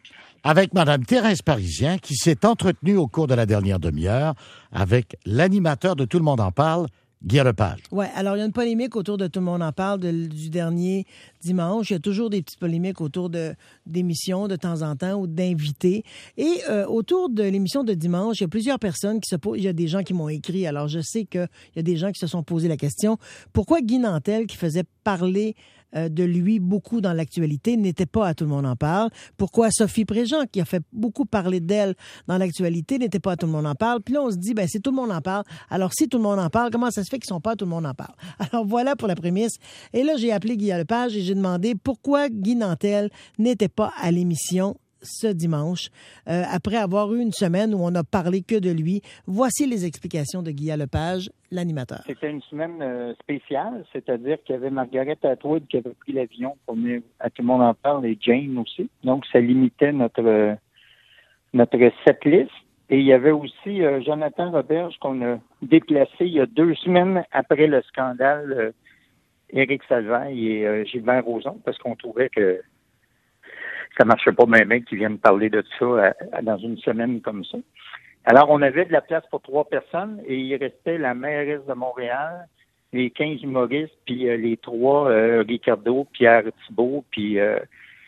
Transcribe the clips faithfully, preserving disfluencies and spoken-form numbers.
avec Mme Thérèse Parisien, qui s'est entretenue au cours de la dernière demi-heure avec l'animateur de Tout le monde en parle, Guy Lepage. Oui, alors il y a une polémique autour de Tout le monde en parle de, du dernier dimanche. Il y a toujours des petites polémiques autour de, d'émissions de temps en temps ou d'invités. Et euh, autour de l'émission de dimanche, il y a plusieurs personnes qui se posent. Il y a des gens qui m'ont écrit. Alors je sais qu'il y a des gens qui se sont posé la question. Pourquoi Guy Nantel, qui faisait parler euh, de lui beaucoup dans l'actualité, n'était pas à Tout le monde en parle? Pourquoi Sophie Préjean, qui a fait beaucoup parler d'elle dans l'actualité, n'était pas à Tout le monde en parle? Puis là, on se dit, ben c'est Tout le monde en parle. Alors si Tout le monde en parle, comment ça se fait qu'ils sont pas à Tout le monde en parle? Alors voilà pour la prémisse. Et là, j'ai appelé Guy Lepage et j'ai demandé pourquoi Guy Nantel n'était pas à l'émission ce dimanche, euh, après avoir eu une semaine où on n'a parlé que de lui. Voici les explications de Guy Lepage, l'animateur. C'était une semaine euh, spéciale, c'est-à-dire qu'il y avait Margaret Atwood qui avait pris l'avion pour venir à Tout le monde en parle et Jane aussi. Donc, ça limitait notre euh, notre setlist. Et il y avait aussi euh, Jonathan Roberge qu'on a déplacé il y a deux semaines après le scandale euh, Éric Salvaille et euh, Gilbert Rozon, parce qu'on trouvait que ça marchait pas bien bien qu'ils viennent parler de ça à, à, dans une semaine comme ça. Alors, on avait de la place pour trois personnes et il restait la mairesse de Montréal, les quinze humoristes, puis euh, les trois, euh, Ricardo, Pierre Thibault, puis euh,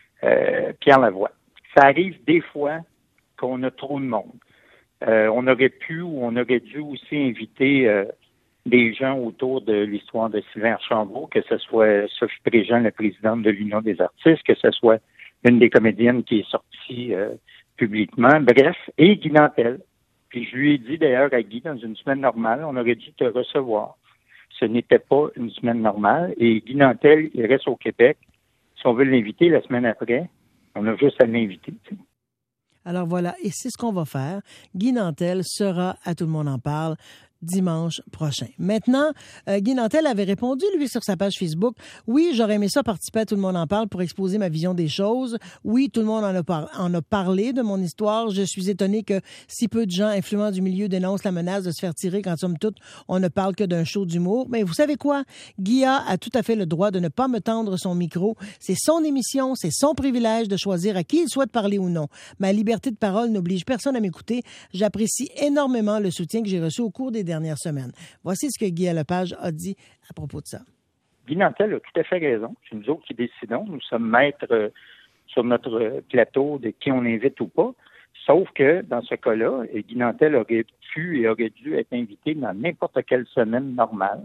euh, Pierre Lavoie. Ça arrive des fois qu'on a trop de monde. Euh, on aurait pu ou on aurait dû aussi inviter euh, des gens autour de l'histoire de Sylvain Archambault, que ce soit Sophie Préjean, la présidente de l'Union des artistes, que ce soit une des comédiennes qui est sortie euh, publiquement, bref, et Guy Nantel. Puis je lui ai dit d'ailleurs à Guy, dans une semaine normale, on aurait dû te recevoir. Ce n'était pas une semaine normale, et Guy Nantel, il reste au Québec. Si on veut l'inviter la semaine après, on a juste à l'inviter. Tu sais. Alors voilà, et c'est ce qu'on va faire. Guy Nantel sera à Tout le monde en parle dimanche prochain. Maintenant, euh, Guy Nantel avait répondu, lui, sur sa page Facebook, « Oui, j'aurais aimé ça participer à Tout le monde en parle pour exposer ma vision des choses. Oui, tout le monde en a, par- en a parlé de mon histoire. Je suis étonné que si peu de gens influents du milieu dénoncent la menace de se faire tirer quand, somme toute, on ne parle que d'un show d'humour. Mais vous savez quoi? Guy a tout à fait le droit de ne pas me tendre son micro. C'est son émission, c'est son privilège de choisir à qui il souhaite parler ou non. Ma liberté de parole n'oblige personne à m'écouter. J'apprécie énormément le soutien que j'ai reçu au cours des dernières semaines. » Voici ce que Guy Lepage a dit à propos de ça. Guy Nantel a tout à fait raison. C'est nous autres qui décidons. Nous sommes maîtres euh, sur notre plateau de qui on invite ou pas. Sauf que, dans ce cas-là, Guy Nantel aurait pu et aurait dû être invité dans n'importe quelle semaine normale.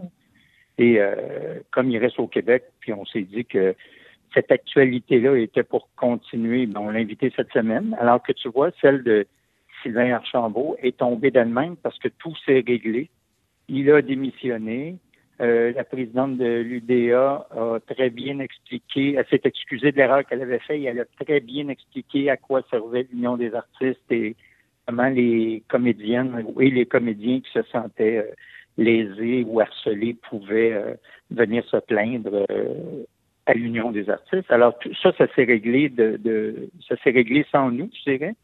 Et euh, comme il reste au Québec, puis on s'est dit que cette actualité-là était pour continuer, ben, on l'a invité cette semaine. Alors que tu vois, celle de Sylvain Archambault est tombé d'elle-même parce que tout s'est réglé. Il a démissionné. Euh, la présidente de l'U D A a très bien expliqué, elle s'est excusée de l'erreur qu'elle avait faite et elle a très bien expliqué à quoi servait l'Union des artistes et comment les comédiennes et les comédiens qui se sentaient euh, lésés ou harcelés pouvaient euh, venir se plaindre euh, à l'Union des artistes. Alors tout ça, ça s'est réglé de, de ça s'est réglé sans nous, je dirais.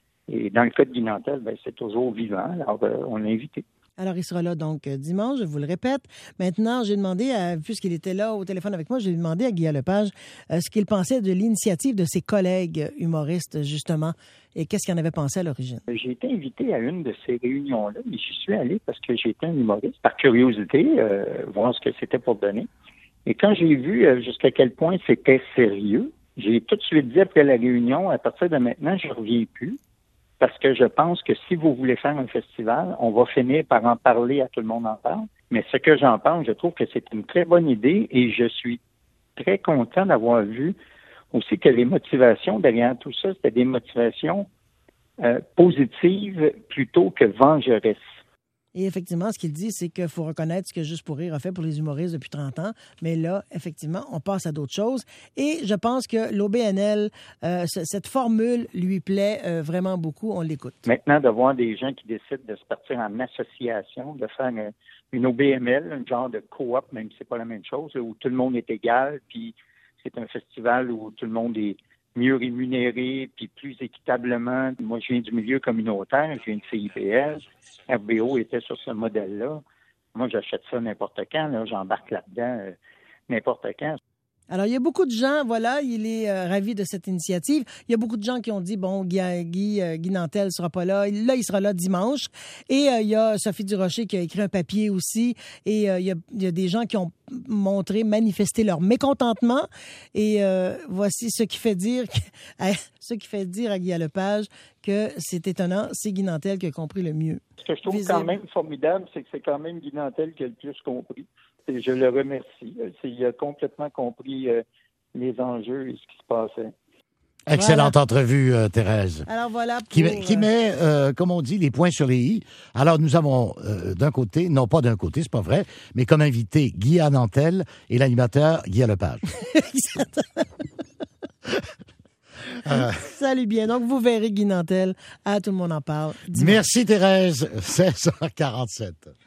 Et dans le cas de Guy Nantel, ben, c'est toujours vivant. Alors, euh, on l'a invité. Alors, il sera là donc dimanche, je vous le répète. Maintenant, j'ai demandé, à, puisqu'il était là au téléphone avec moi, j'ai demandé à Guy Lepage euh, ce qu'il pensait de l'initiative de ses collègues humoristes, justement, et qu'est-ce qu'il en avait pensé à l'origine. J'ai été invité à une de ces réunions-là, mais j'y suis allé parce que j'étais un humoriste, par curiosité, euh, voir ce que c'était pour donner. Et quand j'ai vu euh, jusqu'à quel point c'était sérieux, j'ai tout de suite dit après la réunion, à partir de maintenant, je ne reviens plus. Parce que je pense que si vous voulez faire un festival, on va finir par en parler à Tout le monde en parle. Mais ce que j'en pense, je trouve que c'est une très bonne idée et je suis très content d'avoir vu aussi que les motivations derrière tout ça, c'était des motivations euh, positives plutôt que vengeresses. Et effectivement, ce qu'il dit, c'est qu'il faut reconnaître ce que Juste pour rire a fait pour les humoristes depuis trente ans. Mais là, effectivement, on passe à d'autres choses. Et je pense que l'O B N L, euh, cette formule lui plaît euh, vraiment beaucoup. On l'écoute. Maintenant, de voir des gens qui décident de se partir en association, de faire une, une O B M L, un genre de coop, même si c'est pas la même chose, où tout le monde est égal, puis c'est un festival où tout le monde est mieux rémunéré, puis plus équitablement. Moi, je viens du milieu communautaire, je viens de C I B L. R B O était sur ce modèle-là. Moi, j'achète ça n'importe quand, là, j'embarque là-dedans euh, n'importe quand. Alors, il y a beaucoup de gens, voilà, il est euh, ravi de cette initiative. Il y a beaucoup de gens qui ont dit, bon, Guy, Guy, euh, Guy Nantel ne sera pas là. Là, il sera là dimanche. Et euh, il y a Sophie Durocher qui a écrit un papier aussi. Et euh, il, y a, il y a des gens qui ont montré, manifesté leur mécontentement. Et euh, voici ce qui fait dire, ce qui fait dire à Guy Lepage que c'est étonnant, c'est Guy Nantel qui a compris le mieux. Ce que je trouve Visible. quand même formidable, c'est que c'est quand même Guy Nantel qui a le plus compris. Et je le remercie. Il a complètement compris euh, les enjeux et ce qui se passait. Excellente Voilà. entrevue, euh, Thérèse. Alors voilà pour... Qui, met- qui met, euh, comme on dit, les points sur les i. Alors, nous avons euh, d'un côté, non pas d'un côté, c'est pas vrai, mais comme invité Guy Nantel et l'animateur Guy Lepage. euh, Salut bien. Donc, vous verrez Guy Nantel à Tout le monde en parle. dimanche. merci, Thérèse. seize heures quarante-sept.